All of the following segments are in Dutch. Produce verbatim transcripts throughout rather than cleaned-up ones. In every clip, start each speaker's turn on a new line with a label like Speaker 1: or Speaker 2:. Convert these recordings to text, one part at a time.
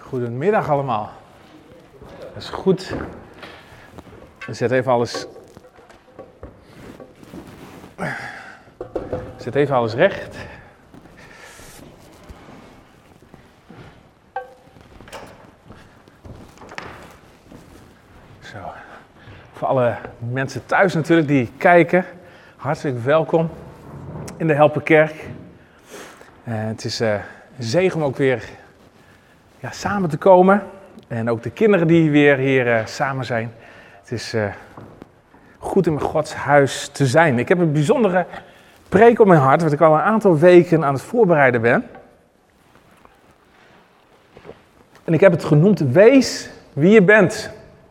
Speaker 1: Goedemiddag allemaal. Dat is goed. Zet even alles. Zet even alles recht. Zo. Voor alle mensen thuis natuurlijk die kijken, hartelijk welkom in de Helperkerk. Uh, het is uh, een zegen om ook weer ja, samen te komen. En ook de kinderen die weer hier uh, samen zijn. Het is uh, goed in Gods huis te zijn. Ik heb een bijzondere preek op mijn hart, wat ik al een aantal weken aan het voorbereiden ben. En ik heb het genoemd, wees wie je bent.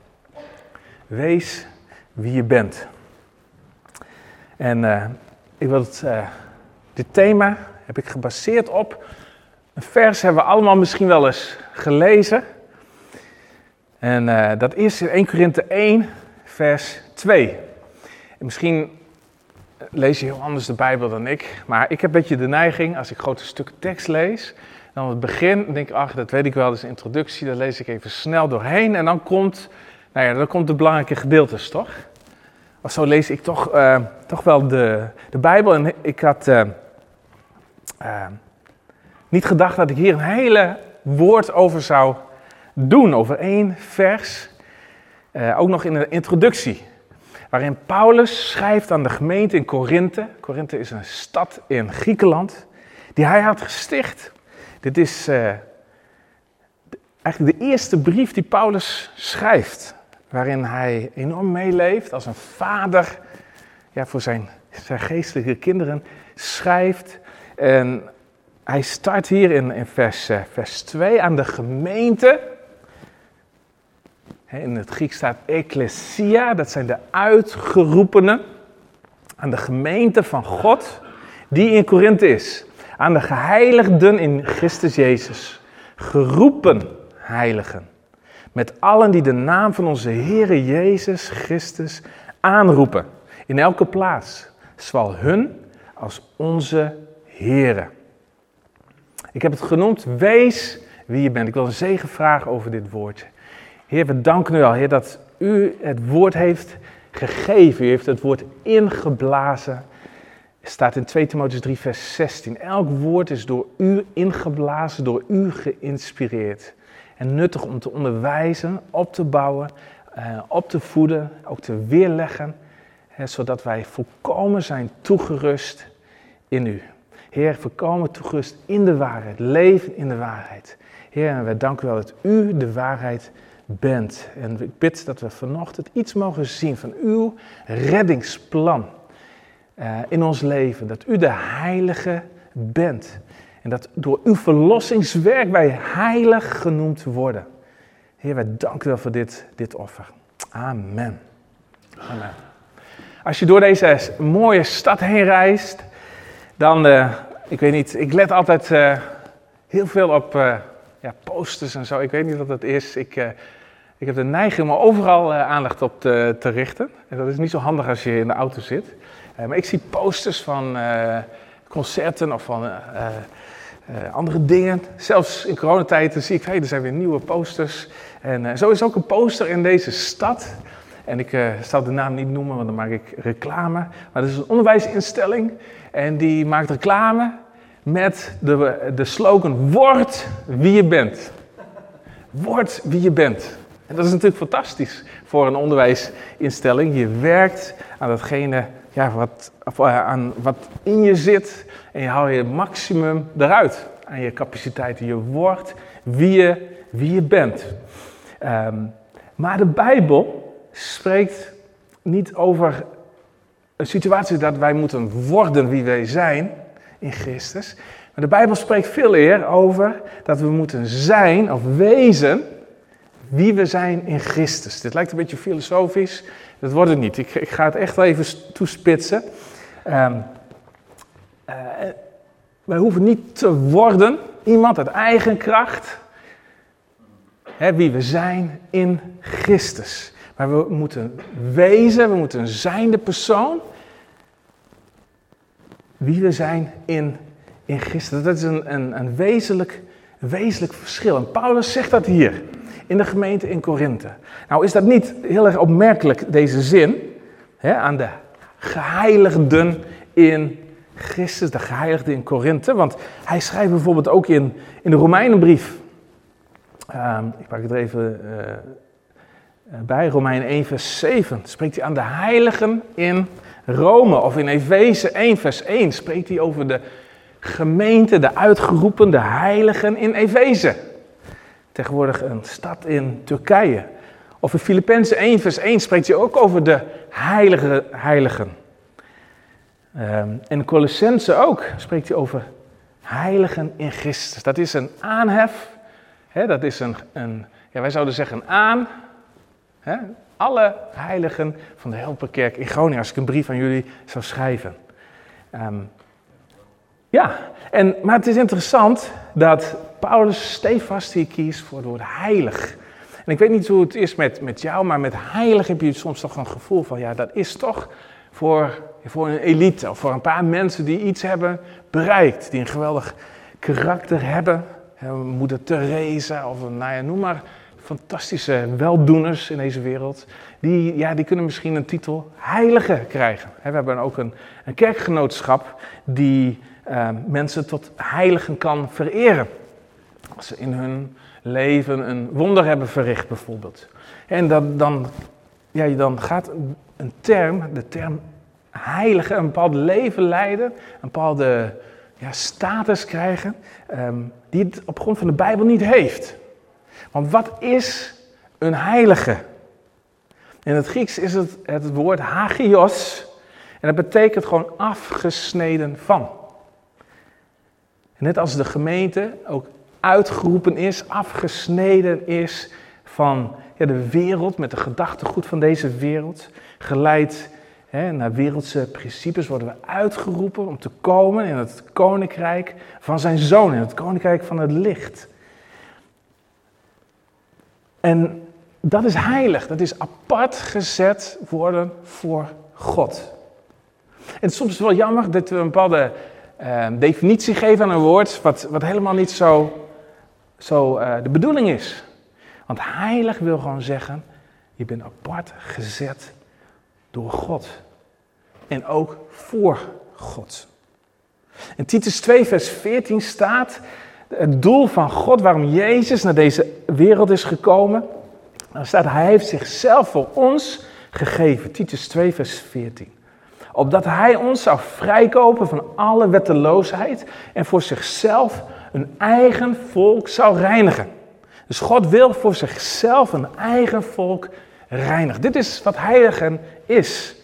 Speaker 1: Wees wie je bent. En uh, ik wil het, uh, dit thema heb ik gebaseerd op een vers, hebben we allemaal misschien wel eens gelezen. En uh, dat is in Eerste Korinthe één, vers twee. En misschien lees je heel anders de Bijbel dan ik, maar ik heb een beetje de neiging, als ik grote stukken tekst lees, dan het begin, denk ik, ach, dat weet ik wel, dat is een introductie, daar lees ik even snel doorheen en dan komt, nou ja, dan komt de belangrijke gedeeltes, toch? Of zo lees ik toch, uh, toch wel de, de Bijbel en ik had uh, uh, niet gedacht dat ik hier een hele woord over zou doen, over één vers, uh, ook nog in de introductie, waarin Paulus schrijft aan de gemeente in Korinthe. Korinthe is een stad in Griekenland, die hij had gesticht. Dit is uh, de, eigenlijk de eerste brief die Paulus schrijft, waarin hij enorm meeleeft als een vader ja, voor zijn, zijn geestelijke kinderen schrijft. En hij start hier in, in vers, uh, vers twee aan de gemeente. In het Grieks staat ecclesia, dat zijn de uitgeroepenen. Aan de gemeente van God, die in Korinthe is. Aan de geheiligden in Christus Jezus. Geroepen heiligen. Met allen die de naam van onze Heere Jezus Christus aanroepen. In elke plaats. Zowel hun als onze Heere. Ik heb het genoemd, wees wie je bent. Ik wil een zegen vragen over dit woordje. Heer, we danken u al, Heer, dat u het woord heeft gegeven. U heeft het woord ingeblazen. Het staat in twee Timotheüs drie, vers zestien. Elk woord is door u ingeblazen, door u geïnspireerd. En nuttig om te onderwijzen, op te bouwen, uh, op te voeden, ook te weerleggen. Hè, zodat wij volkomen zijn toegerust in u. Heer, volkomen toegerust in de waarheid, leven in de waarheid. Heer, en wij danken u wel dat u de waarheid bent. En ik bid dat we vanochtend iets mogen zien van uw reddingsplan uh, in ons leven. Dat u de heilige bent. En dat door uw verlossingswerk wij heilig genoemd worden. Heer, wij danken u wel voor dit, dit offer. Amen. Amen. Als je door deze mooie stad heen reist, dan, uh, ik weet niet, ik let altijd uh, heel veel op uh, ja, posters en zo. Ik weet niet wat dat is. Ik, uh, ik heb de neiging om overal uh, aandacht op te, te richten. En dat is niet zo handig als je in de auto zit. Uh, maar ik zie posters van uh, concerten of van uh, uh, andere dingen. Zelfs in coronatijd zie ik, hey, er zijn weer nieuwe posters. En uh, zo is ook een poster in deze stad. En ik uh, zal de naam niet noemen, want dan maak ik reclame. Maar dat is een onderwijsinstelling. En die maakt reclame met de, de slogan, word wie je bent. Word wie je bent. En dat is natuurlijk fantastisch voor een onderwijsinstelling. Je werkt aan datgene ja, wat, of, uh, aan wat in je zit en je haalt je het maximum eruit aan je capaciteiten. Je wordt wie je, wie je bent. Um, maar de Bijbel spreekt niet over een situatie dat wij moeten worden wie wij zijn in Christus. Maar de Bijbel spreekt veel eer over dat we moeten zijn of wezen wie we zijn in Christus. Dit lijkt een beetje filosofisch, dat wordt het niet. Ik, ik ga het echt wel even toespitsen. Um, uh, wij hoeven niet te worden iemand uit eigen kracht, hè, wie we zijn in Christus. Maar we moeten wezen, we moeten zijn de persoon wie we zijn in, in Christus. Dat is een, een, een wezenlijk wezenlijk verschil. En Paulus zegt dat hier, in de gemeente in Korinthe. Nou is dat niet heel erg opmerkelijk, deze zin, hè, aan de geheiligden in Christus, de geheiligden in Korinthe. Want hij schrijft bijvoorbeeld ook in, in de Romeinenbrief. Um, ik pak het er even uh, bij, Romeinen één vers zeven. Spreekt hij aan de heiligen in Rome. Of in Efeze één vers één spreekt hij over de gemeente, de uitgeroepen, de heiligen in Efeze. Tegenwoordig een stad in Turkije. Of in Filippenzen één vers één spreekt hij ook over de heilige heiligen. Um, en in Colossense ook spreekt hij over heiligen in Christus. Dat is een aanhef, hè, dat is een, een, ja, wij zouden zeggen een aan. Hè, alle heiligen van de Helperkerk in Groningen, als ik een brief aan jullie zou schrijven. Um, ja, en, maar het is interessant dat Paulus stevast hier kiest voor het woord heilig. En ik weet niet hoe het is met, met jou, maar met heilig heb je soms toch een gevoel van, ja, dat is toch voor, voor een elite of voor een paar mensen die iets hebben bereikt, die een geweldig karakter hebben. Moeder Teresa of nou ja, noem maar fantastische weldoeners in deze wereld. Die, ja, die kunnen misschien een titel heilige krijgen. We hebben ook een, een kerkgenootschap die uh, mensen tot heiligen kan vereren. Als ze in hun leven een wonder hebben verricht bijvoorbeeld. En dat, dan, ja, dan gaat een term, de term heilige, een bepaald leven leiden, een bepaalde ja, status krijgen, um, die het op grond van de Bijbel niet heeft. Want wat is een heilige? In het Grieks is het het woord hagios en dat betekent gewoon afgesneden van. En net als de gemeente ook uitgeroepen is, afgesneden is van ja, de wereld, met de gedachtegoed van deze wereld, geleid hè, naar wereldse principes, worden we uitgeroepen om te komen in het koninkrijk van zijn zoon, in het koninkrijk van het licht. En dat is heilig, dat is apart gezet worden voor God. En soms is het wel jammer dat we een bepaalde uh, definitie geven aan een woord, wat, wat helemaal niet zo, zo uh, de bedoeling is. Want heilig wil gewoon zeggen, je bent apart gezet door God. En ook voor God. In Titus twee vers veertien staat, het doel van God waarom Jezus naar deze wereld is gekomen. Dan staat, hij heeft zichzelf voor ons gegeven. Titus twee vers veertien. Opdat hij ons zou vrijkopen van alle wetteloosheid en voor zichzelf een eigen volk zou reinigen. Dus God wil voor zichzelf een eigen volk reinigen. Dit is wat heiligen is.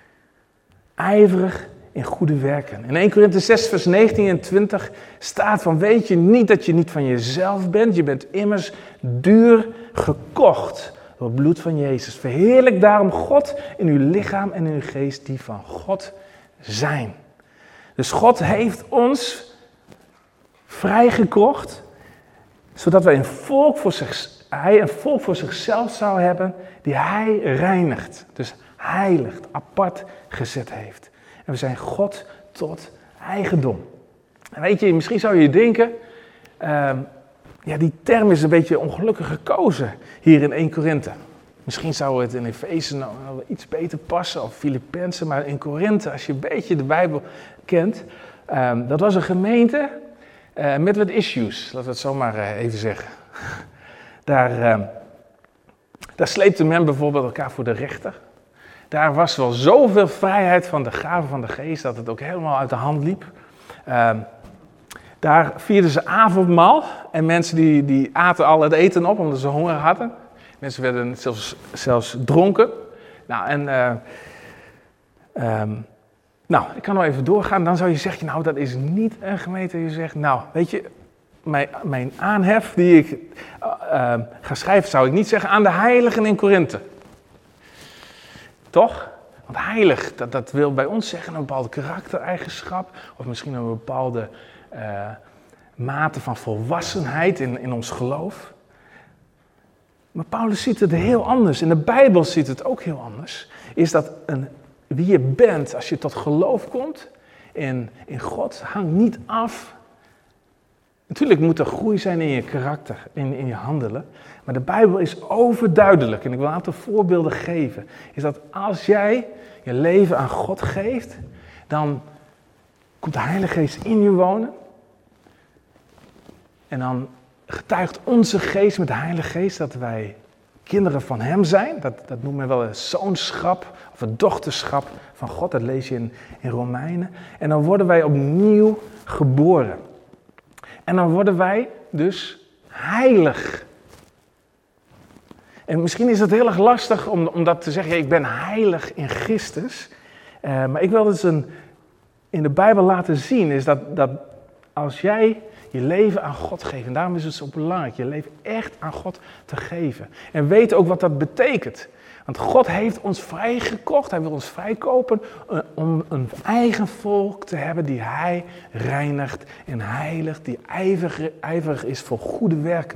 Speaker 1: Ijverig in goede werken. In eerste Korinthe zes vers negentien en twintig staat van, weet je niet dat je niet van jezelf bent? Je bent immers duur gekocht door het bloed van Jezus. Verheerlijk daarom God in uw lichaam en in uw geest die van God zijn. Dus God heeft ons vrijgekocht, zodat wij een volk voor zich, hij een volk voor zichzelf zou hebben die hij reinigt. Dus heiligt, apart gezet heeft. En we zijn God tot eigendom. En weet je, misschien zou je denken, uh, ja, die term is een beetje ongelukkig gekozen hier in eerste Korinthe. Misschien zou het in Efeze nou, nou iets beter passen, of Filippenzen, maar in Korinthe, als je een beetje de Bijbel kent, uh, dat was een gemeente uh, met wat issues, laten we het zo maar uh, even zeggen. Daar, uh, daar sleepte men bijvoorbeeld elkaar voor de rechter. Daar was wel zoveel vrijheid van de gave van de geest dat het ook helemaal uit de hand liep. Uh, daar vierden ze avondmaal en mensen die, die aten al het eten op omdat ze honger hadden. Mensen werden zelfs, zelfs dronken. Nou, en, uh, um, nou, ik kan nog even doorgaan. Dan zou je zeggen, nou, dat is niet een gemeente. Je zegt, nou, weet je, mijn, mijn aanhef die ik uh, uh, ga schrijven, zou ik niet zeggen aan de heiligen in Korinthe. Toch? Want heilig, dat, dat wil bij ons zeggen een bepaalde karaktereigenschap. Of misschien een bepaalde uh, mate van volwassenheid in, in ons geloof. Maar Paulus ziet het heel anders. In de Bijbel ziet het ook heel anders. Is dat een, wie je bent als je tot geloof komt in, in God hangt niet af Natuurlijk moet er groei zijn in je karakter, in, in je handelen. Maar de Bijbel is overduidelijk, en ik wil een aantal voorbeelden geven. Is dat als jij je leven aan God geeft, dan komt de Heilige Geest in je wonen. En dan getuigt onze geest met de Heilige Geest dat wij kinderen van Hem zijn. Dat, dat noemen we wel een zoonschap of een dochterschap van God. Dat lees je in, in Romeinen. En dan worden wij opnieuw geboren. En dan worden wij dus heilig. En misschien is het heel erg lastig om, om dat te zeggen. Ja, ik ben heilig in Christus. Uh, maar ik wil het een, in de Bijbel laten zien. Is dat, dat als jij je leven aan God geeft. En daarom is het zo belangrijk. Je leven echt aan God te geven. En weet ook wat dat betekent. Want God heeft ons vrijgekocht. Hij wil ons vrijkopen om een eigen volk te hebben die Hij reinigt en heiligt. Die ijverig, ijverig is voor goede werken.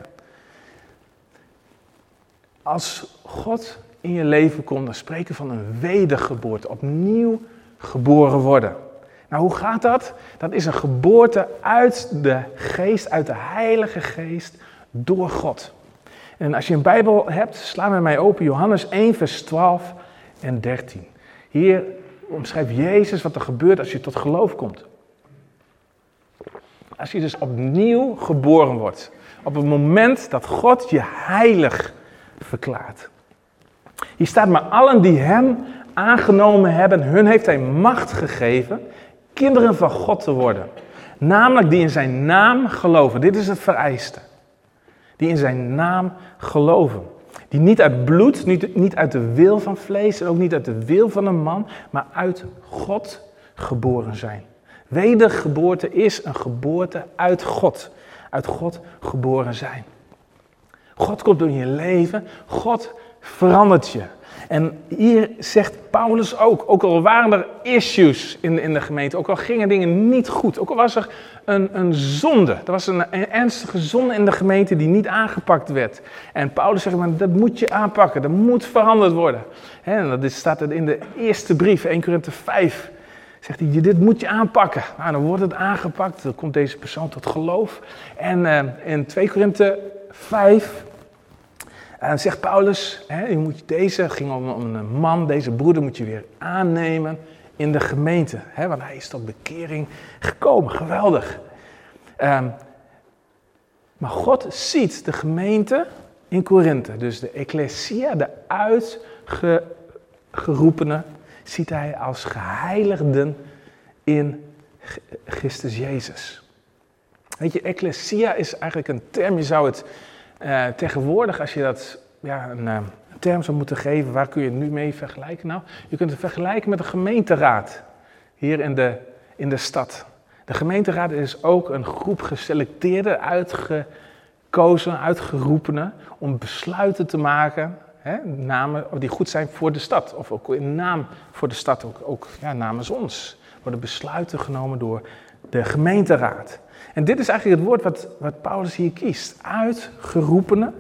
Speaker 1: Als God in je leven komt, dan spreken we van een wedergeboorte. Opnieuw geboren worden. Nou, hoe gaat dat? Dat is een geboorte uit de geest, uit de Heilige Geest, door God. En als je een Bijbel hebt, sla met mij open Johannes één, vers twaalf en dertien. Hier omschrijft Jezus wat er gebeurt als je tot geloof komt. Als je dus opnieuw geboren wordt. Op het moment dat God je heilig verklaart. Hier staat, maar allen die Hem aangenomen hebben, hun heeft Hij macht gegeven kinderen van God te worden. Namelijk die in Zijn naam geloven. Dit is het vereiste. Die in Zijn naam geloven. Die niet uit bloed, niet, niet uit de wil van vlees en ook niet uit de wil van een man, maar uit God geboren zijn. Wedergeboorte is een geboorte uit God. Uit God geboren zijn. God komt door je leven. God verandert je. En hier zegt Paulus ook, ook al waren er issues in, in de gemeente, ook al gingen dingen niet goed, ook al was er een, een zonde, er was een, een ernstige zonde in de gemeente die niet aangepakt werd. En Paulus zegt, maar dat moet je aanpakken, dat moet veranderd worden. He, en dat staat in de eerste brief, Eerste Korinthe vijf, zegt hij, dit moet je aanpakken. Nou, dan wordt het aangepakt, dan komt deze persoon tot geloof. En uh, in Tweede Korinthe vijf... En zegt Paulus, hè, je moet deze, ging om, om een man, deze broeder moet je weer aannemen in de gemeente. Hè, want hij is tot bekering gekomen, geweldig. Um, maar God ziet de gemeente in Korinthe, dus de ecclesia, de uitgeroepenen, ziet hij als geheiligden in Christus Jezus. Weet je, ecclesia is eigenlijk een term, je zou het... Uh, tegenwoordig, als je dat ja, een, uh, een term zou moeten geven, waar kun je het nu mee vergelijken? Nou, je kunt het vergelijken met de gemeenteraad hier in de, in de stad. De gemeenteraad is ook een groep geselecteerde, uitgekozen, uitgeroepenen om besluiten te maken, hè, namen die goed zijn voor de stad. Of ook in naam voor de stad, ook, ook ja, namens ons. Worden besluiten genomen door de gemeenteraad. En dit is eigenlijk het woord wat, wat Paulus hier kiest. Uitgeroepenen.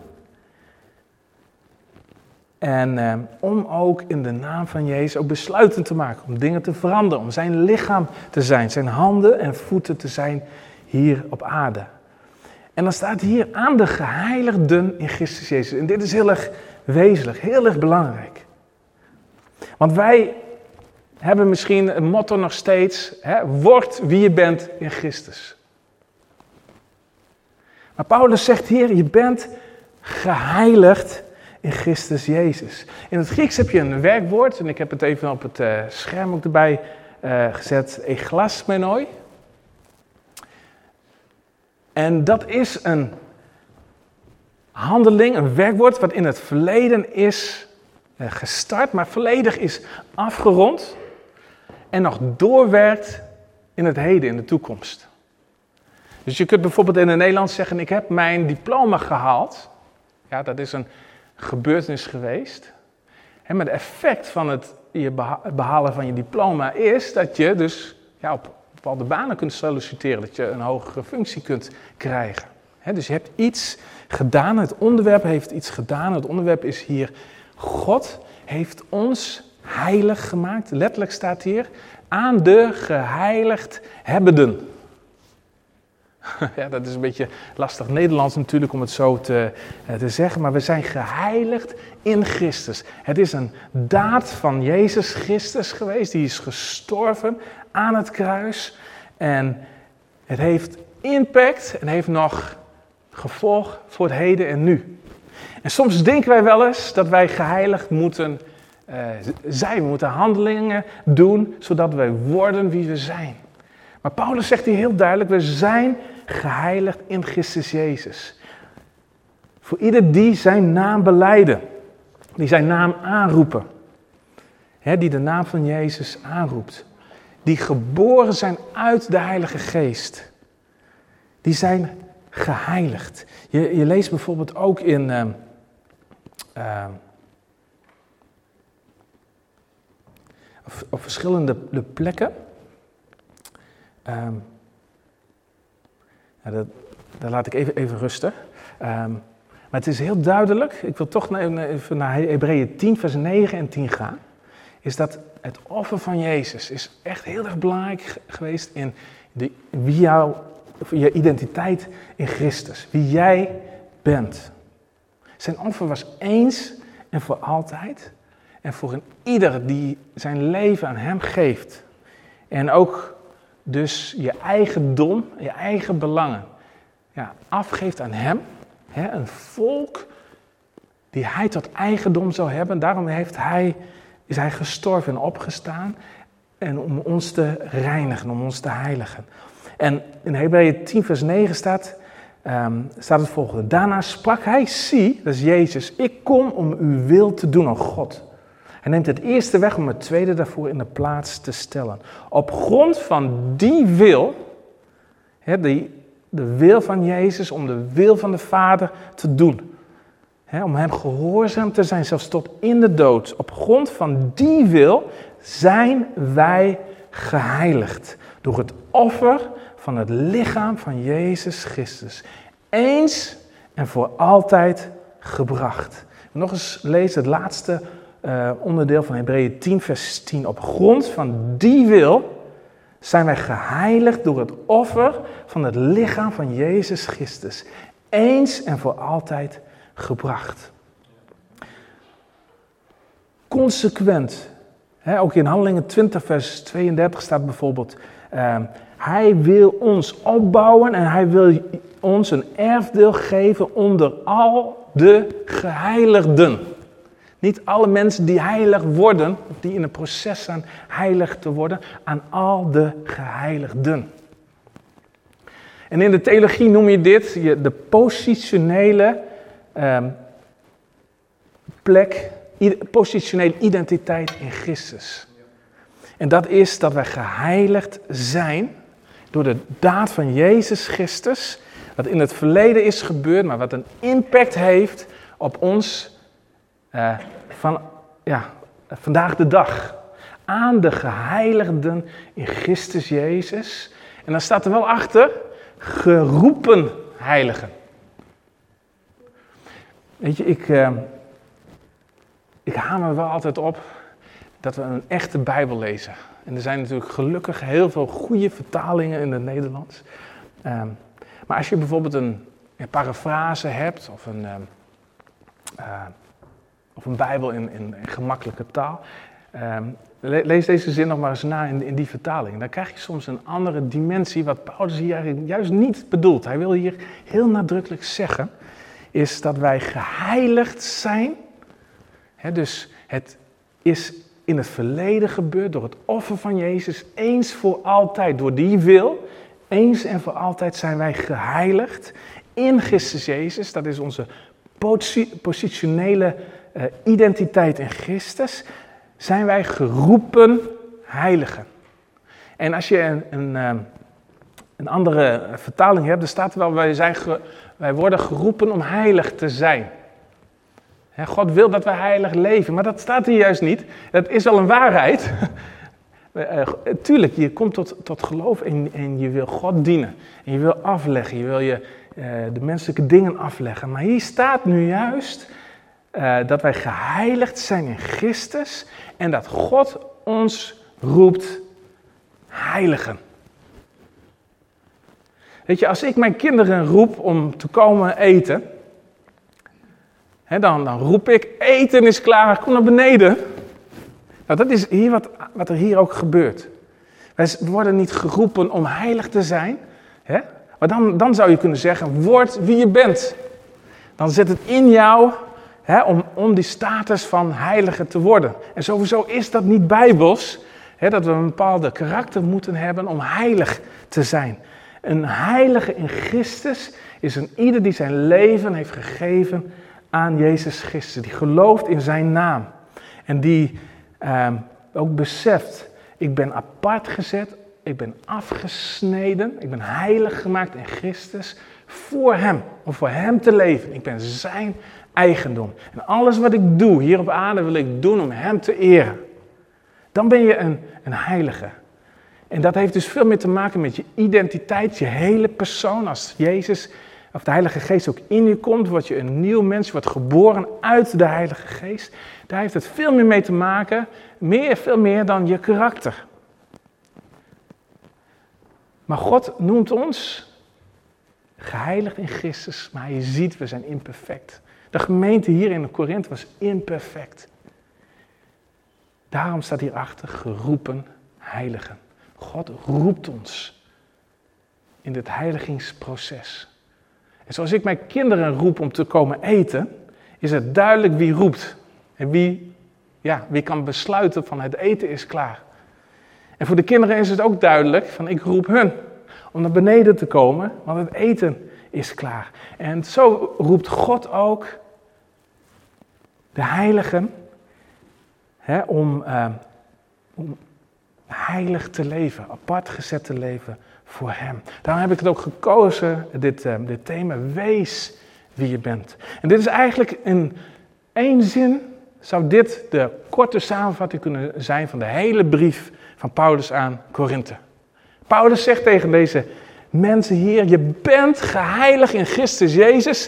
Speaker 1: En eh, om ook in de naam van Jezus ook besluiten te maken. Om dingen te veranderen. Om zijn lichaam te zijn. Zijn handen en voeten te zijn hier op aarde. En dan staat hier aan de geheiligden in Christus Jezus. En dit is heel erg wezenlijk. Heel erg belangrijk. Want wij hebben misschien een motto nog steeds. Hè, word wie je bent in Christus. Maar Paulus zegt hier, je bent geheiligd in Christus Jezus. In het Grieks heb je een werkwoord, en ik heb het even op het uh, scherm ook erbij uh, gezet, eglasmenoi. En dat is een handeling, een werkwoord wat in het verleden is uh, gestart, maar volledig is afgerond en nog doorwerkt in het heden, in de toekomst. Dus je kunt bijvoorbeeld in het Nederlands zeggen, ik heb mijn diploma gehaald. Ja, dat is een gebeurtenis geweest. En maar het effect van het, je beha- het behalen van je diploma is dat je dus ja, op bepaalde banen kunt solliciteren. Dat je een hogere functie kunt krijgen. He, dus je hebt iets gedaan, het onderwerp heeft iets gedaan. Het onderwerp is hier, God heeft ons heilig gemaakt. Letterlijk staat hier, aan de geheiligd hebbenden. Ja, dat is een beetje lastig Nederlands natuurlijk om het zo te, te zeggen, maar we zijn geheiligd in Christus. Het is een daad van Jezus Christus geweest, die is gestorven aan het kruis. En het heeft impact en heeft nog gevolg voor het heden en nu. En soms denken wij wel eens dat wij geheiligd moeten uh, zijn. We moeten handelingen doen, zodat wij worden wie we zijn. Maar Paulus zegt hier heel duidelijk, we zijn geheiligd in Christus Jezus. Voor ieder die zijn naam belijden, die zijn naam aanroepen. Hè, die de naam van Jezus aanroept. Die geboren zijn uit de Heilige Geest. Die zijn geheiligd. Je, je leest bijvoorbeeld ook in... Uh, uh, op, op verschillende de plekken... Um, ja, dat, dat laat ik even, even rusten. Um, maar het is heel duidelijk, ik wil toch even naar Hebreeën tien, vers negen en tien gaan. Is dat het offer van Jezus is echt heel erg belangrijk geweest in de, wie jou, je identiteit in Christus. Wie jij bent. Zijn offer was eens en voor altijd. En voor een ieder die zijn leven aan hem geeft. En ook... Dus je eigendom, je eigen belangen, ja, afgeeft aan hem. Hè, een volk die hij tot eigendom zou hebben. Daarom heeft hij, is hij gestorven en opgestaan. En om ons te reinigen, om ons te heiligen. En in Hebreeën tien vers negen staat, um, staat het volgende. Daarna sprak hij, zie, dat is Jezus, ik kom om uw wil te doen, o God. Hij neemt het eerste weg om het tweede daarvoor in de plaats te stellen. Op grond van die wil, hè, die, de wil van Jezus, om de wil van de Vader te doen. Hè, om hem gehoorzaam te zijn, zelfs tot in de dood. Op grond van die wil zijn wij geheiligd. Door het offer van het lichaam van Jezus Christus. Eens en voor altijd gebracht. Nog eens lees het laatste Uh, onderdeel van Hebreeën tien, vers tien. Op grond van die wil zijn wij geheiligd door het offer van het lichaam van Jezus Christus. Eens en voor altijd gebracht. Consequent. Hè, ook in Handelingen twintig, vers tweeëndertig staat bijvoorbeeld. Uh, hij wil ons opbouwen en hij wil ons een erfdeel geven onder al de geheiligden. Niet alle mensen die heilig worden, die in een proces staan heilig te worden, aan al de geheiligden. En in de theologie noem je dit de positionele um, plek, positionele identiteit in Christus. En dat is dat wij geheiligd zijn door de daad van Jezus Christus, wat in het verleden is gebeurd, maar wat een impact heeft op ons Uh, van ja, vandaag de dag. Aan de geheiligden in Christus Jezus. En dan staat er wel achter, geroepen heiligen. Weet je, ik, uh, ik hamer wel altijd op dat we een echte Bijbel lezen. En er zijn natuurlijk gelukkig heel veel goede vertalingen in het Nederlands. Uh, maar als je bijvoorbeeld een, een parafrase hebt of een... Uh, uh, Of een Bijbel in, in, in gemakkelijke taal. Um, le- lees deze zin nog maar eens na in, in die vertaling. Dan krijg je soms een andere dimensie, wat Paulus hier juist niet bedoelt. Hij wil hier heel nadrukkelijk zeggen, is dat wij geheiligd zijn. He, dus het is in het verleden gebeurd door het offer van Jezus, eens voor altijd. Door die wil, eens en voor altijd zijn wij geheiligd in Christus Jezus. Dat is onze posi- positionele Uh, identiteit in Christus, zijn wij geroepen heiligen. En als je een, een, uh, een andere vertaling hebt, dan staat er wel, wij, zijn ge, wij worden geroepen om heilig te zijn. He, God wil dat wij heilig leven, maar dat staat hier juist niet. Dat is wel een waarheid. uh, tuurlijk, je komt tot, tot geloof en, en je wil God dienen. En je wil afleggen, je wil je, uh, de menselijke dingen afleggen. Maar hier staat nu juist... Uh, dat wij geheiligd zijn in Christus en dat God ons roept heiligen. Weet je, als ik mijn kinderen roep om te komen eten, hè, dan, dan roep ik, eten is klaar, kom naar beneden. Nou, dat is hier wat, wat er hier ook gebeurt. Wij worden niet geroepen om heilig te zijn, hè? Maar dan, dan zou je kunnen zeggen, word wie je bent. Dan zit het in jou, hè, om, om die status van heilige te worden. En sowieso is dat niet bijbels, hè, dat we een bepaalde karakter moeten hebben om heilig te zijn. Een heilige in Christus is een ieder die zijn leven heeft gegeven aan Jezus Christus. Die gelooft in zijn naam. En die eh, ook beseft, ik ben apart gezet, ik ben afgesneden, ik ben heilig gemaakt in Christus voor hem. Om voor hem te leven. Ik ben zijn eigendom. En alles wat ik doe hier op aarde wil ik doen om hem te eren. Dan ben je een, een heilige. En dat heeft dus veel meer te maken met je identiteit, je hele persoon. Als Jezus of de Heilige Geest ook in je komt, word je een nieuw mens, je wordt geboren uit de Heilige Geest. Daar heeft het veel meer mee te maken, meer, veel meer dan je karakter. Maar God noemt ons geheiligd in Christus, maar je ziet, we zijn imperfect. De gemeente hier in Korinthe was imperfect. Daarom staat hierachter geroepen heiligen. God roept ons in dit heiligingsproces. En zoals ik mijn kinderen roep om te komen eten, is het duidelijk wie roept. En wie, ja, wie kan besluiten van het eten is klaar. En voor de kinderen is het ook duidelijk van ik roep hun om naar beneden te komen, want het eten is klaar. En zo roept God ook de heiligen hè, om, uh, om heilig te leven, apart gezet te leven voor hem. Daarom heb ik het ook gekozen, dit, uh, dit thema, wees wie je bent. En dit is eigenlijk in één zin, zou dit de korte samenvatting kunnen zijn van de hele brief van Paulus aan Korinthe. Paulus zegt tegen deze mensen hier, je bent geheiligd in Christus Jezus.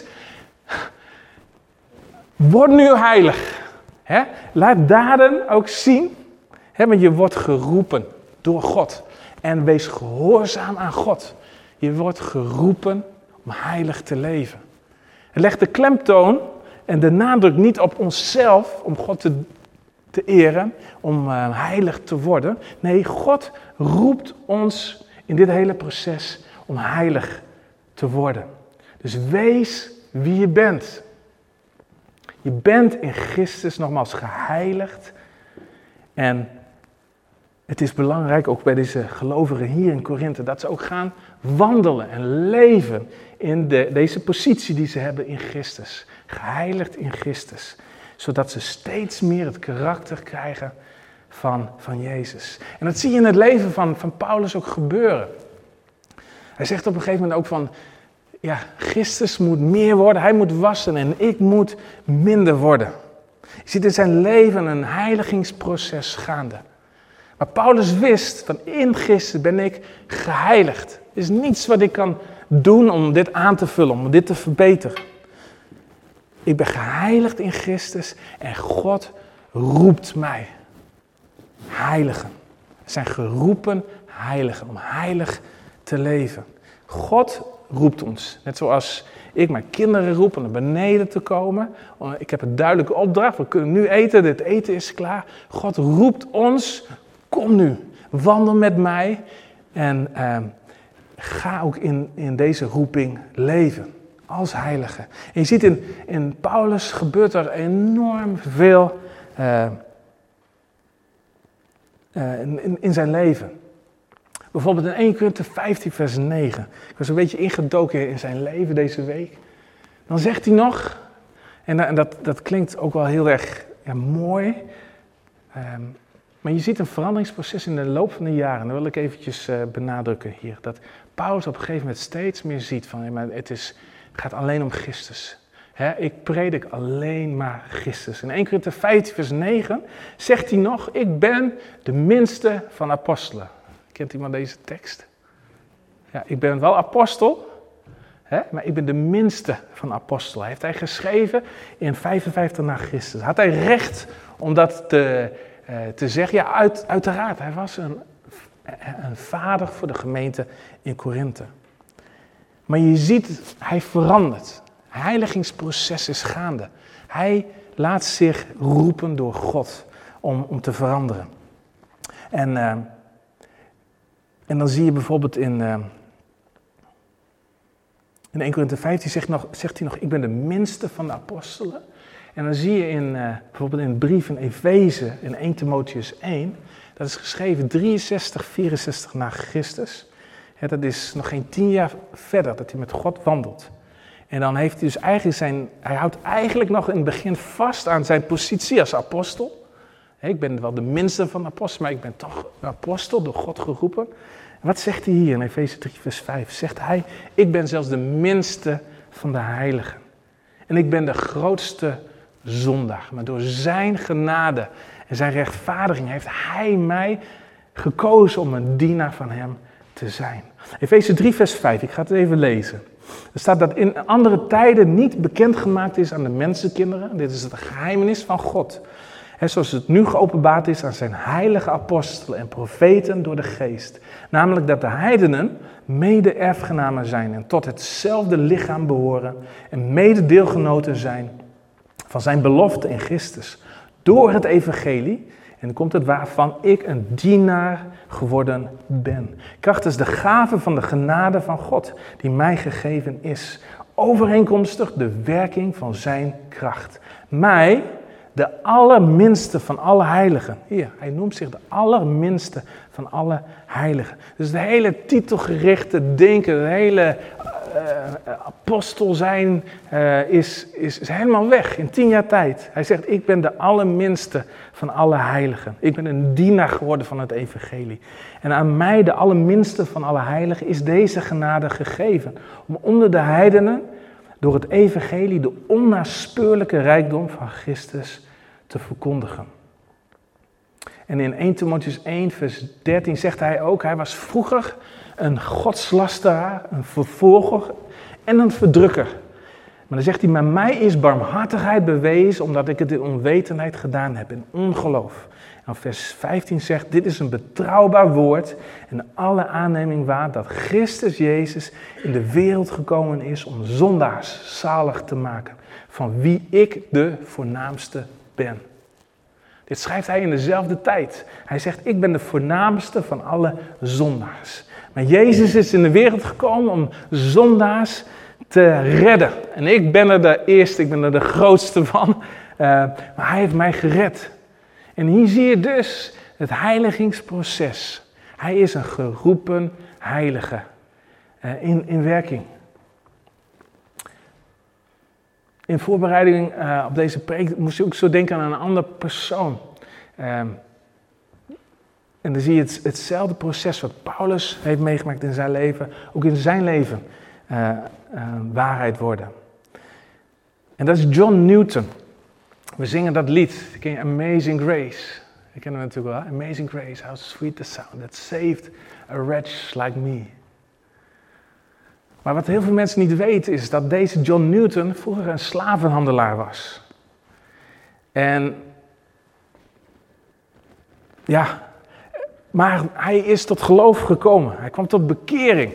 Speaker 1: Word nu heilig. He? Laat daden ook zien, he, want je wordt geroepen door God. En wees gehoorzaam aan God. Je wordt geroepen om heilig te leven. En leg de klemtoon en de nadruk niet op onszelf om God te, te eren, om uh, heilig te worden. Nee, God roept ons in dit hele proces om heilig te worden. Dus wees wie je bent. Je bent in Christus nogmaals geheiligd. En het is belangrijk, ook bij deze gelovigen hier in Korinthe, dat ze ook gaan wandelen en leven in de, deze positie die ze hebben in Christus. Geheiligd in Christus. Zodat ze steeds meer het karakter krijgen van, van Jezus. En dat zie je in het leven van, van Paulus ook gebeuren. Hij zegt op een gegeven moment ook van, ja, Christus moet meer worden, hij moet wassen en ik moet minder worden. Je ziet in zijn leven een heiligingsproces gaande. Maar Paulus wist, van in Christus ben ik geheiligd. Er is niets wat ik kan doen om dit aan te vullen, om dit te verbeteren. Ik ben geheiligd in Christus en God roept mij. Heiligen. We zijn geroepen heiligen, om heilig te leven. God roept ons, net zoals ik mijn kinderen roep om naar beneden te komen. Ik heb een duidelijke opdracht, we kunnen nu eten, dit eten is klaar. God roept ons, kom nu, wandel met mij en uh, ga ook in, in deze roeping leven. Als heilige. En je ziet in, in Paulus gebeurt er enorm veel uh, uh, in, in zijn leven. Bijvoorbeeld in eerste Korinthe vijftien vers negen. Ik was een beetje ingedoken in zijn leven deze week. Dan zegt hij nog, en, en dat, dat klinkt ook wel heel erg ja, mooi. Um, maar je ziet een veranderingsproces in de loop van de jaren. Dat wil ik eventjes uh, benadrukken hier. Dat Paulus op een gegeven moment steeds meer ziet van, maar het is... Het gaat alleen om Christus. He, ik predik alleen maar Christus. In eerste Korinthe vijftien vers negen zegt hij nog, ik ben de minste van apostelen. Kent iemand deze tekst? Ja, ik ben wel apostel, he, maar ik ben de minste van apostelen. Heeft hij geschreven in vijfenvijftig na Christus. Had hij recht om dat te, uh, te zeggen? Ja, uit, uiteraard. Hij was een, een vader voor de gemeente in Korinthe. Maar je ziet, hij verandert. Het heiligingsproces is gaande. Hij laat zich roepen door God om, om te veranderen. En, uh, en dan zie je bijvoorbeeld in, uh, in Eerste Korinthe vijftien zegt, nog, zegt hij nog, ik ben de minste van de apostelen. En dan zie je in, uh, bijvoorbeeld in de brief van Efeze, in Eerste Timotheüs één, dat is geschreven drieënzestig, vierenzestig na Christus. Ja, dat is nog geen tien jaar verder dat hij met God wandelt. En dan heeft hij dus eigenlijk zijn, hij houdt eigenlijk nog in het begin vast aan zijn positie als apostel. Ik ben wel de minste van de apostelen, maar ik ben toch een apostel, door God geroepen. En wat zegt hij hier in Efeze drie vers vijf? Zegt hij, ik ben zelfs de minste van de heiligen. En ik ben de grootste zondaar. Maar door zijn genade en zijn rechtvaardiging heeft hij mij gekozen om een dienaar van hem te zijn. Efeze drie vers vijf, ik ga het even lezen. Er staat dat in andere tijden niet bekendgemaakt is aan de mensenkinderen. Dit is het geheimenis van God. He, zoals het nu geopenbaard is aan zijn heilige apostelen en profeten door de geest. Namelijk dat de heidenen mede-erfgenamen zijn en tot hetzelfde lichaam behoren en mede-deelgenoten zijn van zijn belofte in Christus. Door het evangelie, en dan komt het waarvan ik een dienaar geworden ben. Krachtens de gave van de genade van God die mij gegeven is. Overeenkomstig de werking van zijn kracht. Mij, de allerminste van alle heiligen. Hier, hij noemt zich de allerminste van alle heiligen. Dus het hele titelgerichte denken, het hele uh, apostel zijn uh, is, is, is helemaal weg in tien jaar tijd. Hij zegt, ik ben de allerminste van alle heiligen. Ik ben een dienaar geworden van het evangelie. En aan mij, de allerminste van alle heiligen, is deze genade gegeven. Om onder de heidenen door het evangelie de onnaspeurlijke rijkdom van Christus te verkondigen. En in Eerste Timotheüs één vers dertien zegt hij ook, hij was vroeger een godslasteraar, een vervolger en een verdrukker. Maar dan zegt hij, maar mij is barmhartigheid bewezen omdat ik het in onwetendheid gedaan heb, in ongeloof. En vers vijftien zegt, dit is een betrouwbaar woord en alle aanneming waard dat Christus Jezus in de wereld gekomen is om zondaars zalig te maken, van wie ik de voornaamste ben. Dit schrijft hij in dezelfde tijd. Hij zegt, ik ben de voornaamste van alle zondaars. Maar Jezus is in de wereld gekomen om zondaars te redden. En ik ben er de eerste, ik ben er de grootste van. Uh, maar hij heeft mij gered. En hier zie je dus het heiligingsproces. Hij is een geroepen heilige uh, in, in werking. In voorbereiding uh, op deze preek moest je ook zo denken aan een andere persoon. Uh, en dan zie je het, hetzelfde proces wat Paulus heeft meegemaakt in zijn leven, ook in zijn leven uh, uh, waarheid worden. En dat is John Newton. We zingen dat lied, ken je Amazing Grace. Je kennen we natuurlijk wel, Amazing Grace, how sweet the sound that saved a wretch like me. Maar wat heel veel mensen niet weten is dat deze John Newton vroeger een slavenhandelaar was. En ja, maar hij is tot geloof gekomen. Hij kwam tot bekering.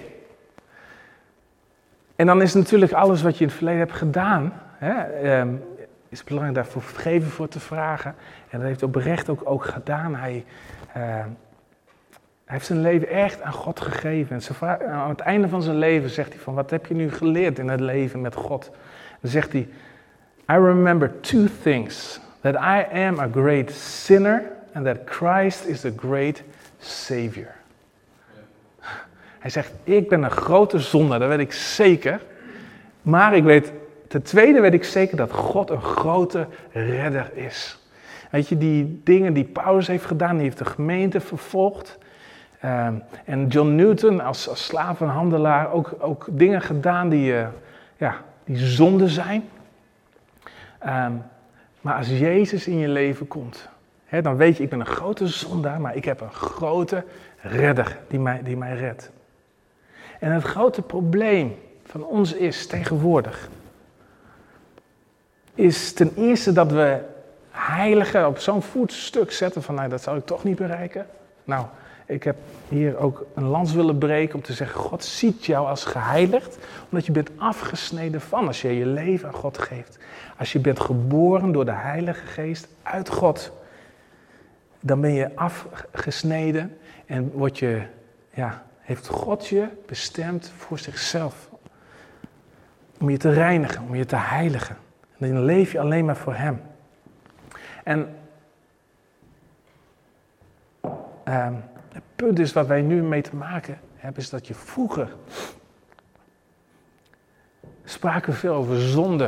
Speaker 1: En dan is natuurlijk alles wat je in het verleden hebt gedaan, hè, um, is het belangrijk daarvoor vergeven voor te vragen. En dat heeft hij oprecht ook, ook gedaan. Hij... Uh, Hij heeft zijn leven echt aan God gegeven. En vraag, aan het einde van zijn leven zegt hij van, wat heb je nu geleerd in het leven met God? Dan zegt hij, I remember two things. That I am a great sinner and that Christ is the great Savior. Ja. Hij zegt, ik ben een grote zondaar, dat weet ik zeker. Maar ik weet, ten tweede weet ik zeker dat God een grote redder is. Weet je, die dingen die Paulus heeft gedaan, die heeft de gemeente vervolgd. Uh, en John Newton als, als slavenhandelaar ook, ook dingen gedaan die, uh, ja, die zonde zijn. Um, maar als Jezus in je leven komt, hè, dan weet je, ik ben een grote zondaar, maar ik heb een grote redder die mij, die mij redt. En het grote probleem van ons is tegenwoordig, is ten eerste dat we heiligen op zo'n voetstuk zetten van, nou, dat zal ik toch niet bereiken. Nou, Ik heb hier ook een lans willen breken om te zeggen, God ziet jou als geheiligd, omdat je bent afgesneden van, als je je leven aan God geeft. Als je bent geboren door de Heilige Geest uit God, dan ben je afgesneden en word je, ja, heeft God je bestemd voor zichzelf. Om je te reinigen, om je te heiligen. En dan leef je alleen maar voor Hem. En uh, het punt is wat wij nu mee te maken hebben, is dat je vroeger spraken we veel over zonde.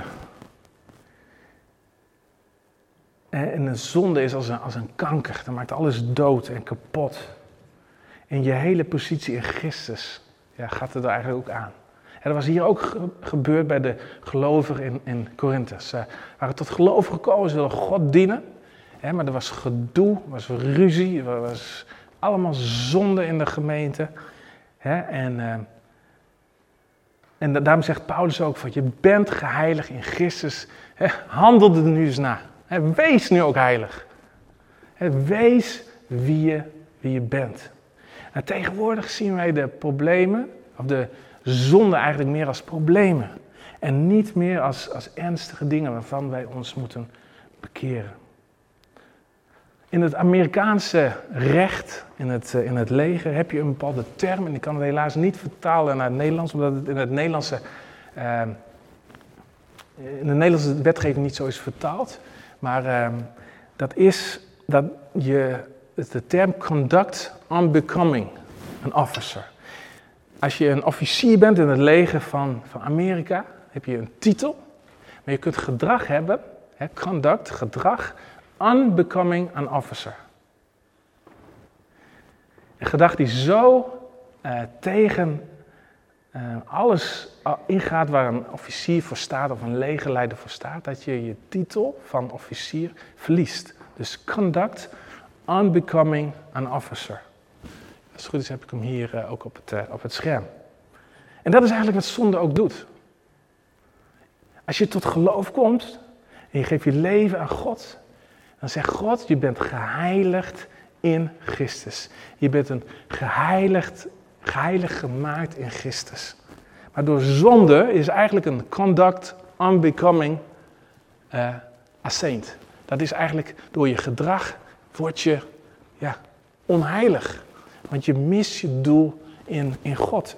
Speaker 1: En een zonde is als een, als een kanker, dat maakt alles dood en kapot. En je hele positie in Christus, ja, gaat er eigenlijk ook aan. En dat was hier ook ge- gebeurd bij de gelovigen in, in Korinthe. Ze waren tot geloof gekomen, ze wilden God dienen. Hè, maar er was gedoe, er was ruzie, er was allemaal zonde in de gemeente. Hè, en, uh, en da- daarom zegt Paulus ook van, je bent geheiligd in Christus. Hè, handel er nu eens naar. Hè, wees nu ook heilig. Hè, wees wie je, wie je bent. En tegenwoordig zien wij de problemen, of de zonde eigenlijk meer als problemen. En niet meer als, als ernstige dingen waarvan wij ons moeten bekeren. In het Amerikaanse recht, in het, in het leger, heb je een bepaalde term. En ik kan het helaas niet vertalen naar het Nederlands, omdat het in het Nederlandse, uh, in de Nederlandse wetgeving niet zo is vertaald. Maar uh, dat is dat je, de term conduct unbecoming an officer. Als je een officier bent in het leger van, van Amerika, heb je een titel. Maar je kunt gedrag hebben, hè, conduct, gedrag, unbecoming an officer. Een gedrag die zo uh, tegen uh, alles ingaat waar een officier voor staat of een legerleider voor staat, dat je je titel van officier verliest. Dus conduct unbecoming an officer. Als het goed is heb ik hem hier uh, ook op het, uh, op het scherm. En dat is eigenlijk wat zonde ook doet. Als je tot geloof komt en je geeft je leven aan God, dan zegt God, je bent geheiligd in Christus. Je bent een geheiligd, geheiligd gemaakt in Christus. Maar door zonde is eigenlijk een conduct unbecoming uh, a saint. Dat is eigenlijk door je gedrag word je ja, onheilig. Want je mist je doel in, in God.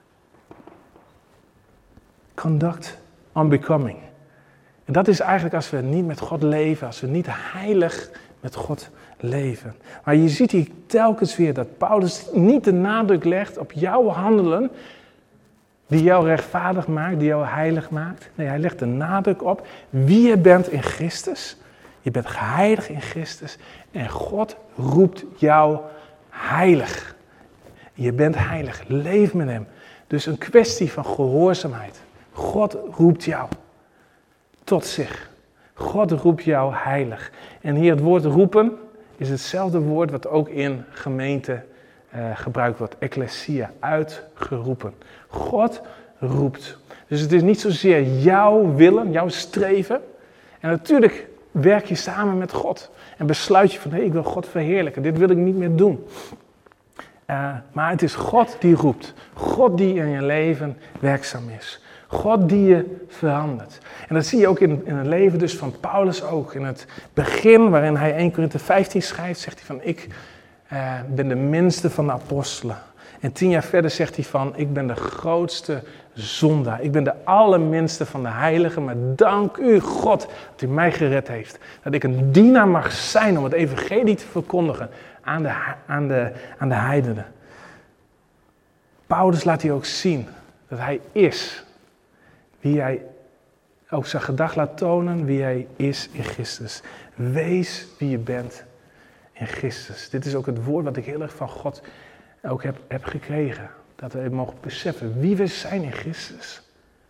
Speaker 1: Conduct unbecoming. En dat is eigenlijk als we niet met God leven, als we niet heilig met God leven. Maar je ziet hier telkens weer dat Paulus niet de nadruk legt op jouw handelen, die jou rechtvaardig maakt, die jou heilig maakt. Nee, hij legt de nadruk op wie je bent in Christus. Je bent geheiligd in Christus en God roept jou heilig. Je bent heilig, leef met hem. Dus een kwestie van gehoorzaamheid. God roept jou tot zich. God roept jou heilig. En hier het woord roepen is hetzelfde woord wat ook in gemeente uh, gebruikt wordt. Ecclesia, uitgeroepen. God roept. Dus het is niet zozeer jouw willen, jouw streven. En natuurlijk werk je samen met God. En besluit je van, hé, hey, ik wil God verheerlijken. Dit wil ik niet meer doen. Uh, maar het is God die roept. God die in je leven werkzaam is. God die je verandert. En dat zie je ook in, in het leven dus van Paulus ook. In het begin waarin hij eerste Korinthe vijftien schrijft, zegt hij van, ik uh, ben de minste van de apostelen. En tien jaar verder zegt hij van, ik ben de grootste zondaar. Ik ben de allerminste van de heiligen, maar dank u God dat u mij gered heeft. Dat ik een dienaar mag zijn om het evangelie te verkondigen aan de, aan de, aan de heidenen. Paulus laat hier ook zien dat hij is wie hij, ook zijn gedrag laat tonen wie hij is in Christus. Wees wie je bent in Christus. Dit is ook het woord wat ik heel erg van God ook heb, heb gekregen. Dat we mogen beseffen wie we zijn in Christus.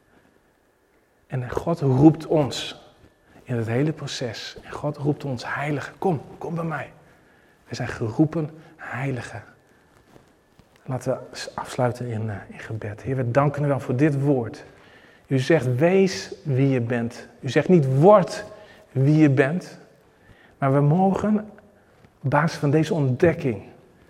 Speaker 1: En God roept ons in het hele proces. En God roept ons heiligen. Kom, kom bij mij. We zijn geroepen heiligen. Laten we afsluiten in, uh, in gebed. Heer, we danken u wel voor dit woord. U zegt, wees wie je bent. U zegt niet, word wie je bent. Maar we mogen op basis van deze ontdekking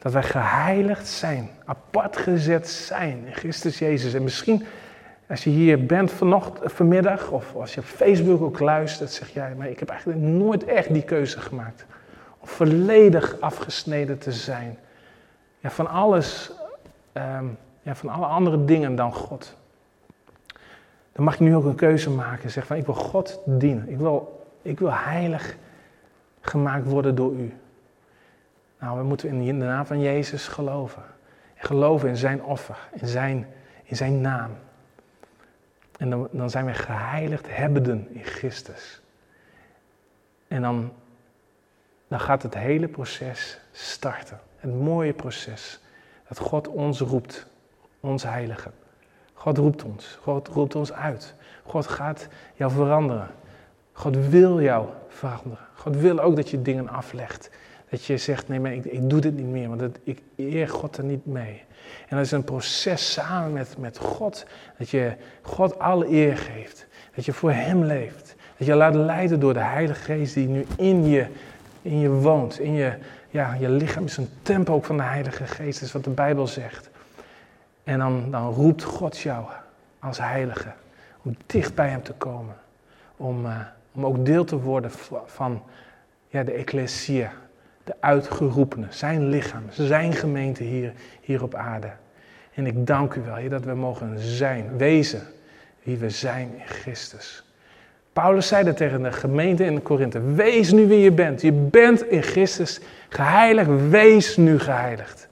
Speaker 1: Dat wij geheiligd zijn, apart gezet zijn in Christus Jezus. En misschien als je hier bent vanochtend, vanmiddag, of als je op Facebook ook luistert, zeg jij, maar ik heb eigenlijk nooit echt die keuze gemaakt. Om volledig afgesneden te zijn. Ja, van alles, um, ja, van alle andere dingen dan God. Dan mag je nu ook een keuze maken en zeggen van, ik wil God dienen. Ik wil, ik wil heilig gemaakt worden door u. Nou, we moeten in de naam van Jezus geloven. En geloven in zijn offer, in zijn, in zijn naam. En dan, dan zijn wij geheiligd hebbenden in Christus. En dan, dan gaat het hele proces starten. Het mooie proces. Dat God ons roept, ons heiligen. God roept ons, God roept ons uit. God gaat jou veranderen. God wil jou veranderen. God wil ook dat je dingen aflegt. Dat je zegt, nee, maar ik, ik doe dit niet meer, want het, ik eer God er niet mee. En dat is een proces samen met, met God, dat je God alle eer geeft. Dat je voor hem leeft. Dat je laat leiden door de Heilige Geest die nu in je, in je woont. In je, ja, je lichaam is een tempel ook van de Heilige Geest, dat is wat de Bijbel zegt. En dan, dan roept God jou als heilige om dicht bij hem te komen. Om, uh, om ook deel te worden van ja, de ecclesia. De uitgeroepenen, zijn lichaam, zijn gemeente hier, hier op aarde. En ik dank u wel, Heer, dat we mogen zijn, wezen wie we zijn in Christus. Paulus zei dat tegen de gemeente in Korinthe. Wees nu wie je bent. Je bent in Christus geheiligd. Wees nu geheiligd.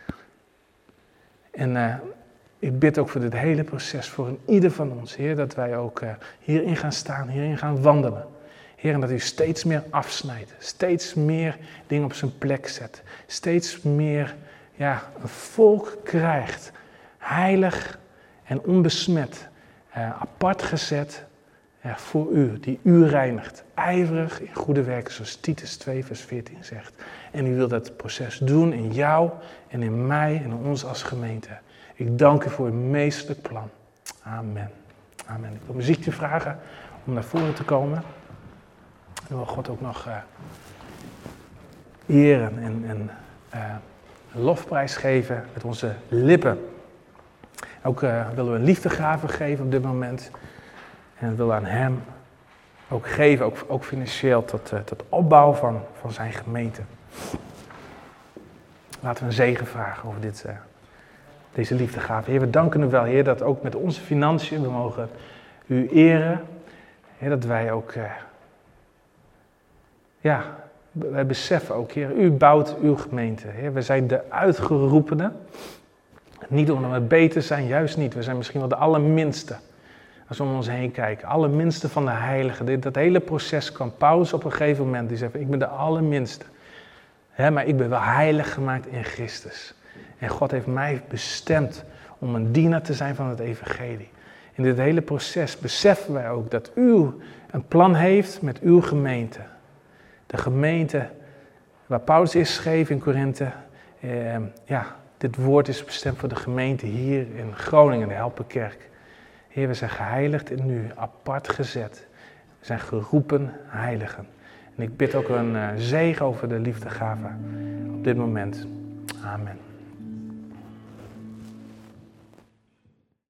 Speaker 1: En uh, ik bid ook voor dit hele proces, voor een ieder van ons, Heer, dat wij ook uh, hierin gaan staan, hierin gaan wandelen. Heer, en dat u steeds meer afsnijdt, steeds meer dingen op zijn plek zet, steeds meer ja, een volk krijgt, heilig en onbesmet, uh, apart gezet uh, voor u, die u reinigt, ijverig in goede werken, zoals Titus twee vers veertien zegt. En u wilt dat proces doen in jou en in mij en in ons als gemeente. Ik dank u voor uw meesterlijk plan. Amen. Amen. Ik wil muziekje vragen om naar voren te komen. En wil God ook nog uh, eren en, en uh, een lofprijs geven met onze lippen. Ook uh, willen we een liefdegave geven op dit moment. En we willen aan hem ook geven, ook, ook financieel, tot, uh, tot opbouw van, van zijn gemeente. Laten we een zegen vragen over dit, uh, deze liefdegave. Heer, we danken u wel, Heer, dat ook met onze financiën we mogen u eren. Heer, dat wij ook... Uh, Ja, wij beseffen ook, Heer, u bouwt uw gemeente. Heer. We zijn de uitgeroepenen. Niet omdat we beter zijn, juist niet. We zijn misschien wel de allerminste. Als we om ons heen kijken. Allerminste van de heiligen. Dat hele proces kwam Paulus op een gegeven moment. Die zei, ik ben de allerminste. He, maar ik ben wel heilig gemaakt in Christus. En God heeft mij bestemd om een dienaar te zijn van het evangelie. In dit hele proces beseffen wij ook dat u een plan heeft met uw gemeente. De gemeente waar Paulus is schreef in Korinthe. Eh, ja, dit woord is bestemd voor de gemeente hier in Groningen, de Helpenkerk. Heer, we zijn geheiligd in u, apart gezet. We zijn geroepen heiligen. En ik bid ook een uh, zegen over de liefdegave op dit moment. Amen.